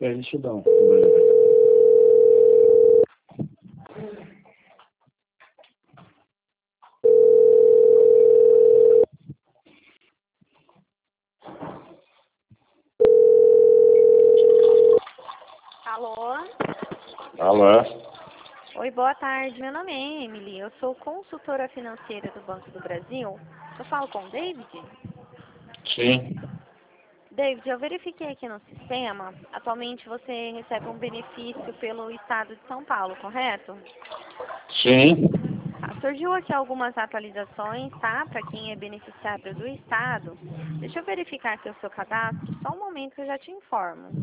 Deixa eu dar um breve. Alô? Alô? Oi, boa tarde. Meu nome é Emily. Eu sou consultora financeira do Banco do Brasil. Eu falo com o David? Sim. David, eu verifiquei aqui no sistema. Atualmente você recebe um benefício pelo estado de São Paulo, correto? Sim. Surgiu aqui algumas atualizações, tá? Para quem é beneficiário do estado. Deixa eu verificar aqui o seu cadastro. Só um momento que eu já te informo.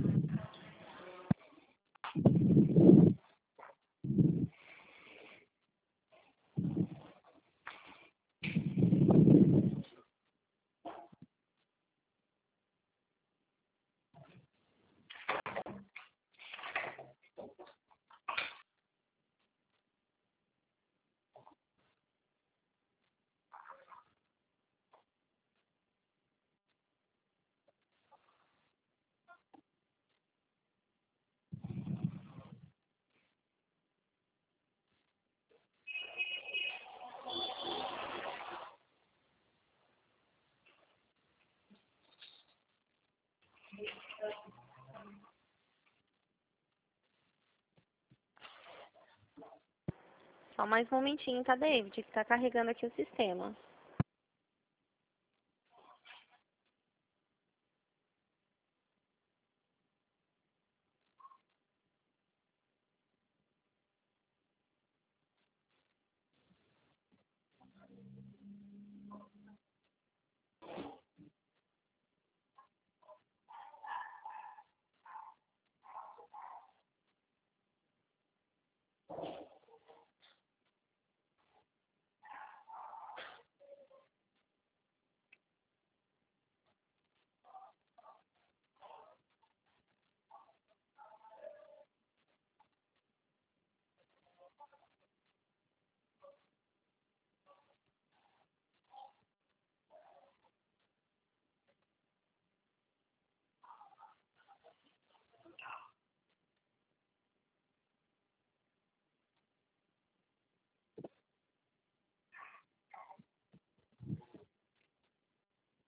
Só mais um momentinho, tá, David? Que tá carregando aqui o sistema.